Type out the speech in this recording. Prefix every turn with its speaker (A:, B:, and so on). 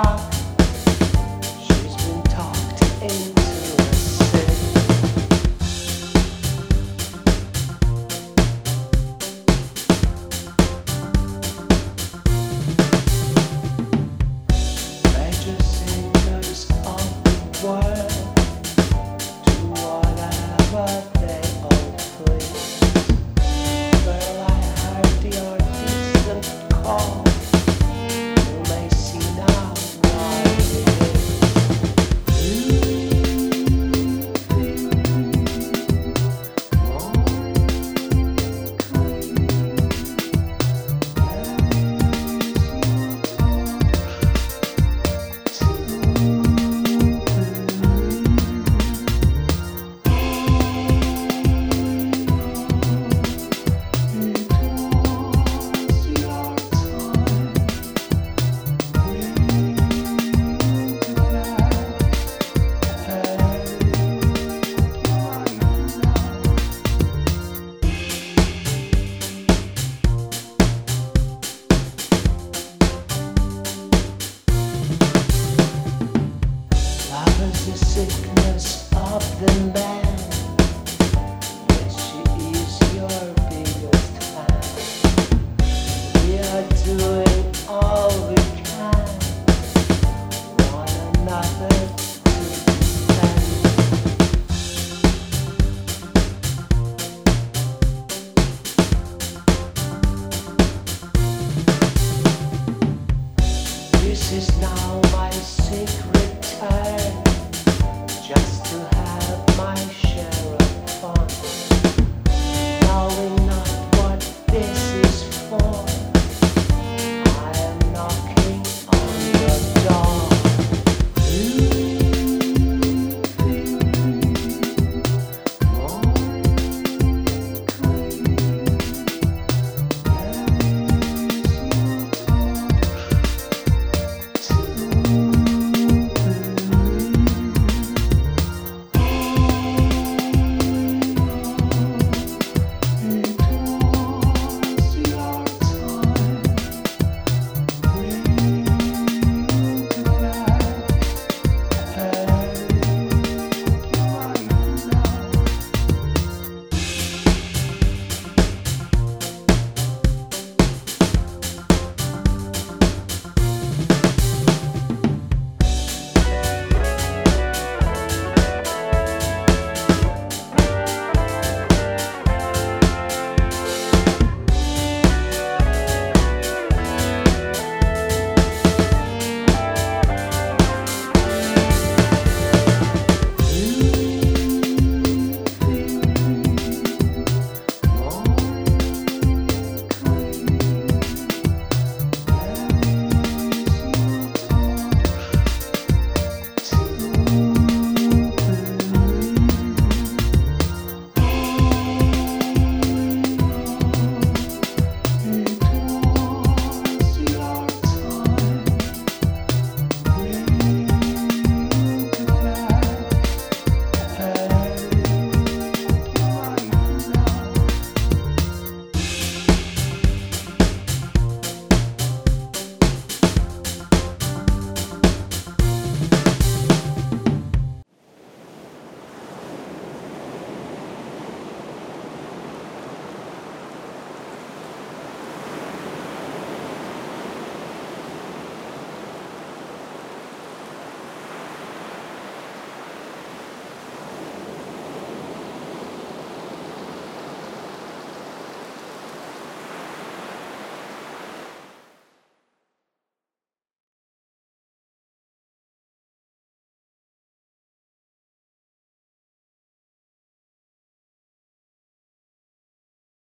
A: rock. She's been talked into a city. Major singers of the world do whatever they all please. Girl, I heard the artisan call. You may see now what it is. You feel more clean. Love is the sickness of the man. Yes, she is your biggest fan. We are doing all we can. One another to defend. This is now my sacred turn.